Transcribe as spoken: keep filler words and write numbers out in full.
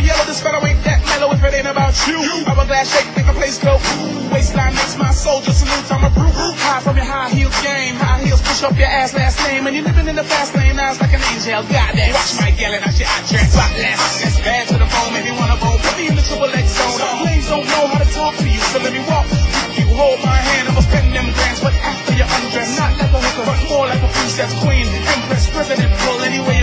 yellow, this fellow ain't that mellow if it ain't about you. Hourglass shape, make a place go. Ooh, waistline makes my soldier salute. I'm a brute. High from your high heels game. High heels push up your ass last name. And you're living in the fast lane, now it's like an angel. Goddamn. Watch my yelling out your address. Spotless. That's bad to the bone, maybe wanna roll. Put me in the triple X zone. Lanes don't know how to talk to you, so let me walk. You hold my hand, I'ma spend them grands, but after you undress, not like a hooker, but more like a princess, queen, empress, president, pull anyway.